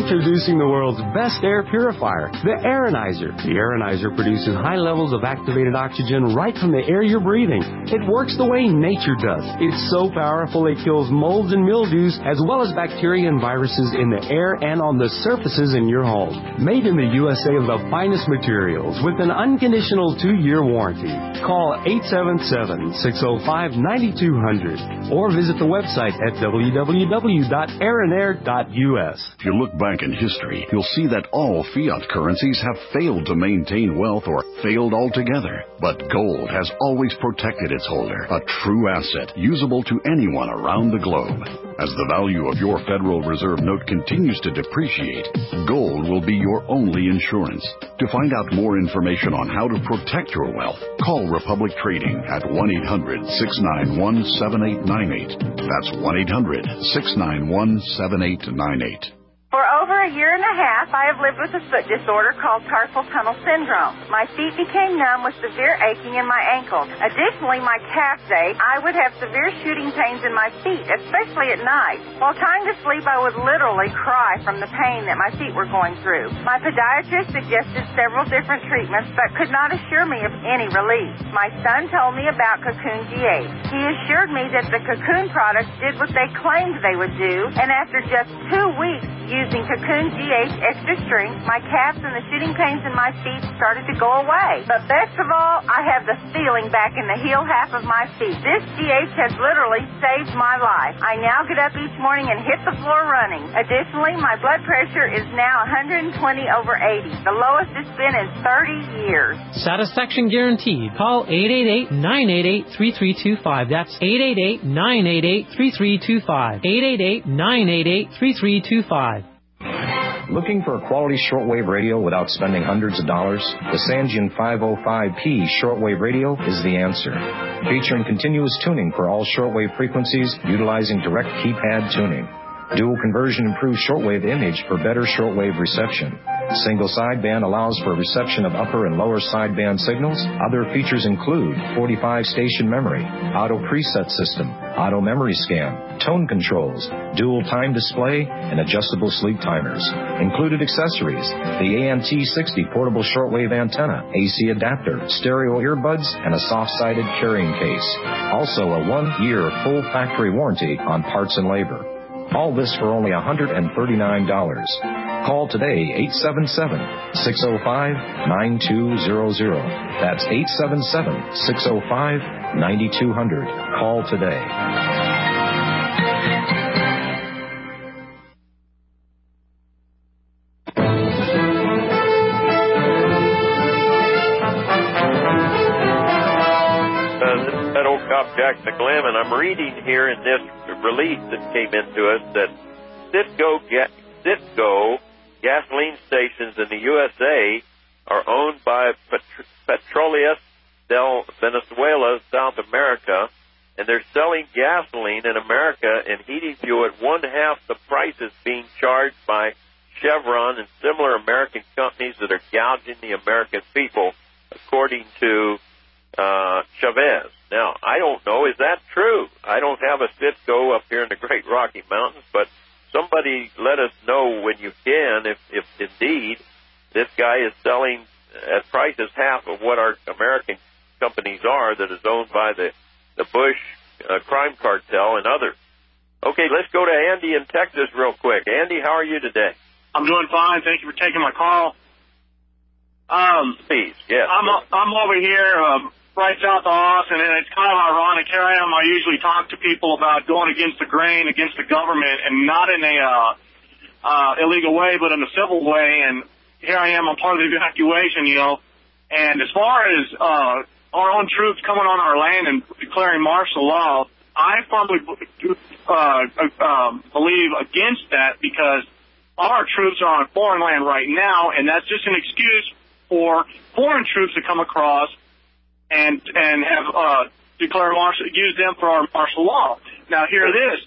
S10: Introducing the world's best air purifier, the Aeronizer. The Aeronizer produces high levels of activated oxygen right from the air you're breathing. It works the way nature does. It's so powerful it kills molds and mildews as well as bacteria and viruses in the air and on the surfaces in your home. Made in the USA of the finest materials with an unconditional 2-year warranty. Call 877-605-9200 or visit the website at www.aeronair.us.
S5: If you look back in history, you'll see that all fiat currencies have failed to maintain wealth or failed altogether. But gold has always protected its holder, a true asset usable to anyone around the globe. As the value of your Federal Reserve note continues to depreciate, gold will be your only insurance. To find out more information on how to protect your wealth, call Republic Trading at 1-800-691-7898. That's 1-800-691-7898.
S12: For over a year and a half, I have lived with a foot disorder called carpal tunnel syndrome. My feet became numb with severe aching in my ankles. Additionally, my calves ache. I would have severe shooting pains in my feet, especially at night. While trying to sleep, I would literally cry from the pain that my feet were going through. My podiatrist suggested several different treatments, but could not assure me of any relief. My son told me about Cocoon G8. He assured me that the Cocoon products did what they claimed they would do, and after just 2 weeks using Cocoon G8 Extra Strength, my calves and the shooting pains in my feet started to go away. But best of all, I have the feeling back in the heel half of my feet. This G8 has literally saved my life. I now get up each morning and hit the floor running. Additionally, my blood pressure is now 120/80, the lowest it's been in 30 years.
S7: Satisfaction guaranteed. Call 888-988-3325. That's 888-988-3325. 888-988-3325.
S13: Looking for a quality shortwave radio without spending hundreds of dollars? The Sangean 505P shortwave radio is the answer. Featuring continuous tuning for all shortwave frequencies utilizing direct keypad tuning. Dual conversion improves shortwave image for better shortwave reception. Single sideband allows for reception of upper and lower sideband signals. Other features include 45 station memory, auto preset system, auto memory scan, tone controls, dual time display, and adjustable sleep timers. Included accessories: the ANT60 portable shortwave antenna, AC adapter, stereo earbuds, and a soft-sided carrying case. Also a 1-year full factory warranty on parts and labor. All this for only $139. Call today, 877-605-9200. That's 877-605-9200. Call today.
S1: This is Federal Cop Jack McLam, and I'm reading here in this release that came into us that Citgo gasoline stations in the USA are owned by Petroleas del Venezuela, South America, and they're selling gasoline in America and heating fuel at 1/2 the prices being charged by Chevron and similar American companies that are gouging the American people, according to Chavez. Now, I don't know, is that true? I don't have a Citgo up here in the Great Rocky Mountains, but somebody let us know when you can if indeed this guy is selling at prices half of what our American companies are that is owned by the Bush crime cartel and others. Okay, let's go to Andy in Texas real quick. Andy, how are you today?
S14: I'm doing fine. Thank you for taking my call.
S1: Please, yes.
S14: I'm over here right south of Austin, and it's kind of ironic. Here I am. I usually talk to people about going against the grain, against the government, and not in a illegal way, but in a civil way. And here I am. I'm part of the evacuation, you know. And as far as our own troops coming on our land and declaring martial law, I firmly believe against that, because our troops are on foreign land right now, and that's just an excuse for foreign troops to come across and have use them for our martial law. Now, here it is.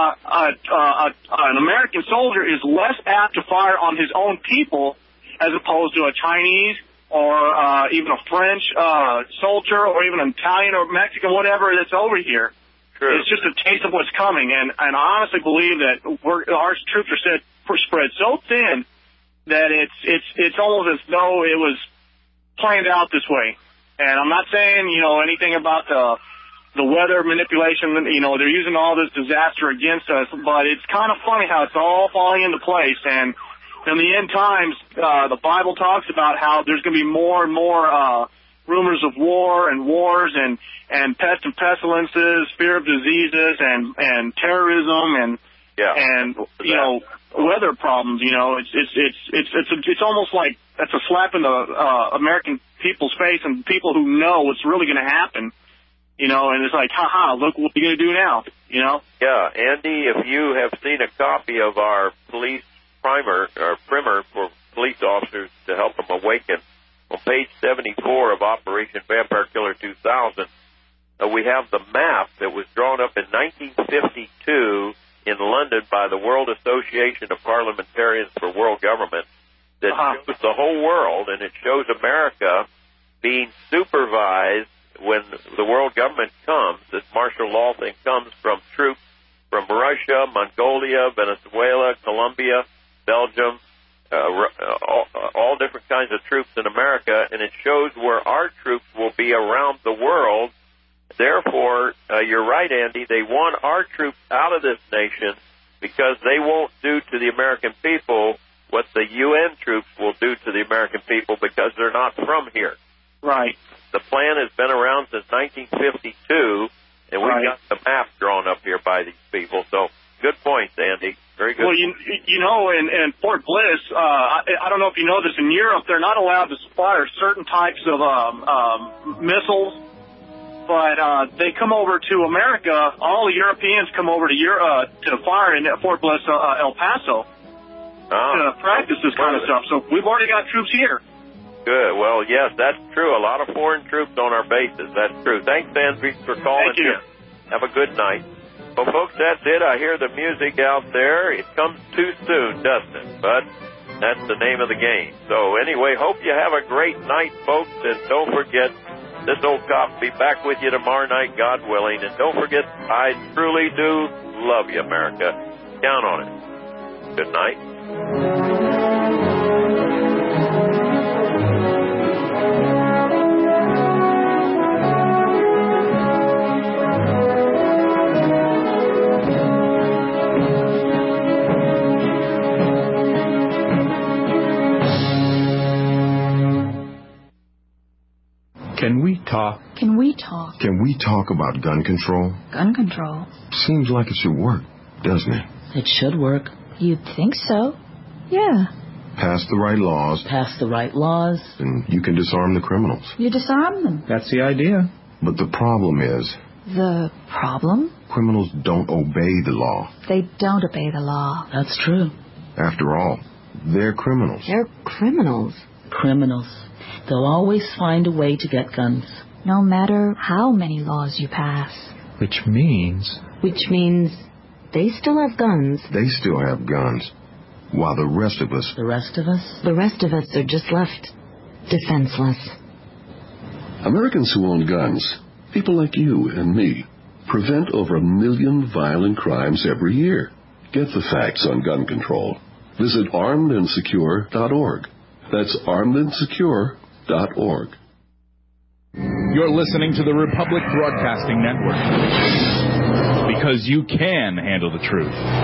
S14: An American soldier is less apt to fire on his own people as opposed to a Chinese or even a French soldier, or even an Italian or Mexican, whatever that's over here.
S1: True.
S14: It's just a taste of what's coming, and I honestly believe that our troops are spread so thin that it's almost as though it was planned out this way. And I'm not saying, anything about the weather manipulation. They're using all this disaster against us, but it's kind of funny how it's all falling into place. And in the end times, the Bible talks about how there's going to be more and more rumors of war and wars and pest and pestilences, fear of diseases and terrorism and weather problems. It's almost like that's a slap in the American people's face and people who know what's really going to happen. And it's like, look what you're going to do now,
S1: Yeah, Andy, if you have seen a copy of our police primer for police officers to help them awaken, on page 74 of Operation Vampire Killer 2000, we have the map that was drawn up in 1952 in London by the World Association of Parliamentarians for World Government that shows the whole world, and it shows America being supervised when the world government comes. This martial law thing comes from troops from Russia, Mongolia, Venezuela, Colombia, Belgium, all different kinds of troops in America, and it shows where our troops will be around the world. Therefore, you're right, Andy, they want our troops out of this nation because they won't do to the American people what the UN troops will do to the American people because they're not from here.
S14: Right.
S1: The plan has been around since 1952, and we've got the map drawn up here by these people. So, good points, Andy. Very good.
S14: Well, in Fort Bliss, I don't know if you know this, in Europe, they're not allowed to fire certain types of missiles, but they come over to America. All the Europeans come over to fire in Fort Bliss, El Paso, to practice this kind of stuff. So we've already got troops here.
S1: Good. Well, yes, that's true. A lot of foreign troops on our bases. That's true. Thanks, Andrew, for calling.
S14: Thank you.
S1: Have a good night. Well, folks, that's it. I hear the music out there. It comes too soon, doesn't it? But that's the name of the game. So anyway, hope you have a great night, folks. And don't forget, this old cop will be back with you tomorrow night, God willing. And don't forget, I truly do love you, America. Count on it. Good night.
S15: Can we talk?
S16: Can we talk?
S15: Can we talk about gun control?
S16: Gun control?
S15: Seems like it should work, doesn't it?
S16: It should work. You'd think so. Yeah.
S15: Pass the right laws.
S16: Pass the right laws.
S15: And you can disarm the criminals.
S16: You disarm them.
S9: That's the idea.
S15: But the problem is...
S16: The problem?
S15: Criminals don't obey the law.
S16: They don't obey the law. That's true.
S15: After all, they're criminals.
S16: They're criminals. Criminals. They'll always find a way to get guns. No matter how many laws you pass.
S9: Which means
S16: they still have guns.
S15: They still have guns. While the rest of us...
S16: The rest of us? The rest of us are just left defenseless.
S17: Americans who own guns, people like you and me, prevent over 1 million violent crimes every year. Get the facts on gun control. Visit armedandsecure.org. That's armedandsecure.org.
S9: You're listening to the Republic Broadcasting Network. Because you can handle the truth.